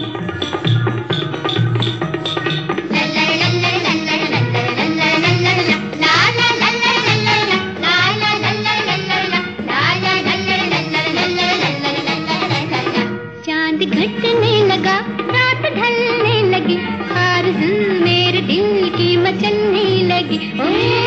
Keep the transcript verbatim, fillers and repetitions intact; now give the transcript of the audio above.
घटने लगा, रात ढलने लगी, आरज़ू मेरे दिल की मचलने लगी। ओ